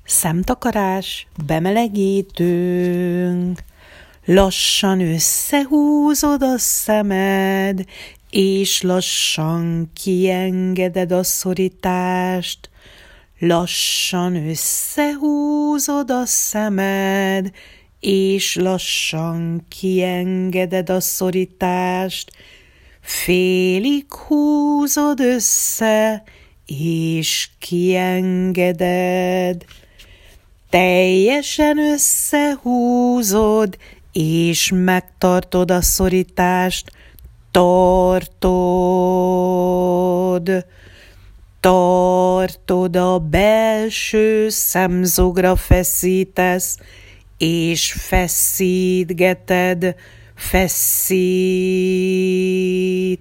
Szemtakarás, bemelegítünk. Lassan összehúzod a szemed, és lassan kiengeded a szorítást. Lassan összehúzod a szemed, és lassan kiengeded a szorítást. Félig húzod össze, és kiengeded. Teljesen összehúzod, és megtartod a szorítást. Tartod, a belső szemzugra feszítesz, és feszítgeted, feszít,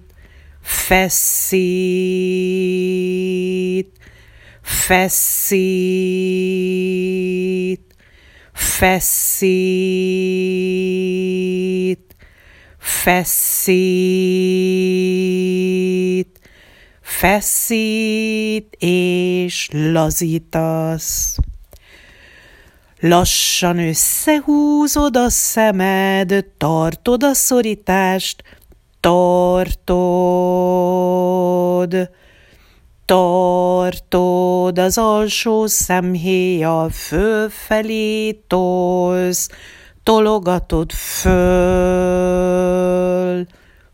és lazítasz. Lassan összehúzod a szemed, tartod a szorítást, tartod, az alsó szemhéjjal fölfelé tolsz, tologatod föl,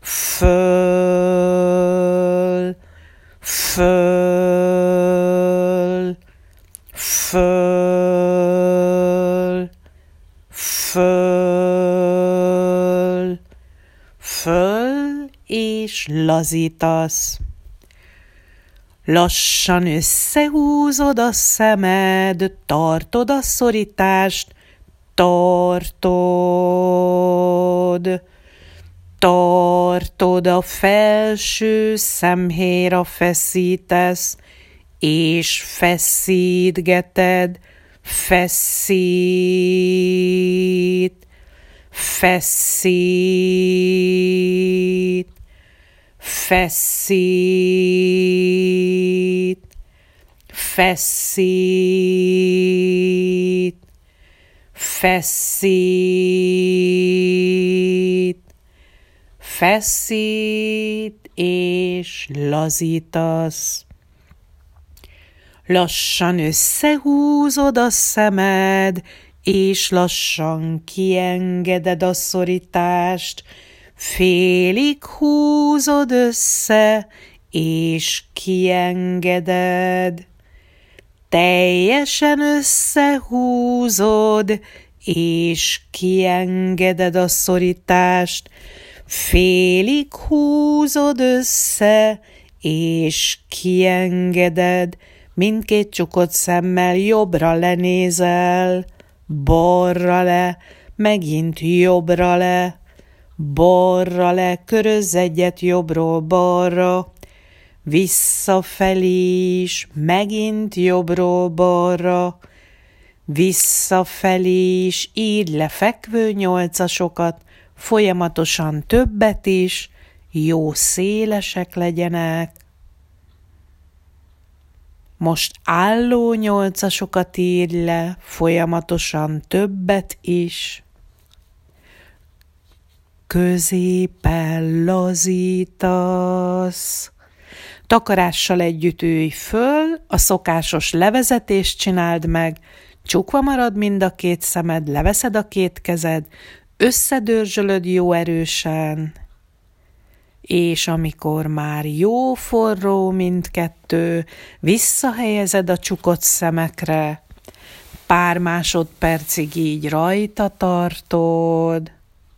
és lazítasz. Lassan összehúzod a szemed, tartod a szorítást, tartod, a felső szemhéjra feszítesz, és feszítgeted, feszít, és lazítasz. Lassan összehúzod a szemed, és lassan kiengeded a szorítást. Félig húzod össze, és kiengeded. Teljesen összehúzod, és kiengeded a szorítást. Félig húzod össze, és kiengeded. Mindkét csukott szemmel jobbra lenézel, balra le, megint jobbra le, balra le, körözz egyet jobbról balra, visszafelé is, megint jobbról balra, visszafelé is, írd le fekvő nyolcasokat, folyamatosan többet is, jó szélesek legyenek. Most álló nyolcasokat írd le, folyamatosan többet is. Középen lazítasz. Takarással együtt ülj föl, a szokásos levezetést csináld meg, csukva marad mind a két szemed, leveszed a két kezed, összedörzsölöd jó erősen, és amikor már jó forró mindkettő, visszahelyezed a csukott szemekre, pár másodpercig így rajta tartod,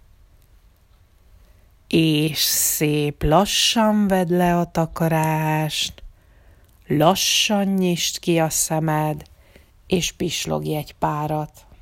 és szép lassan vedd le a takarást, lassan nyisd ki a szemed, és pislogj egy párat.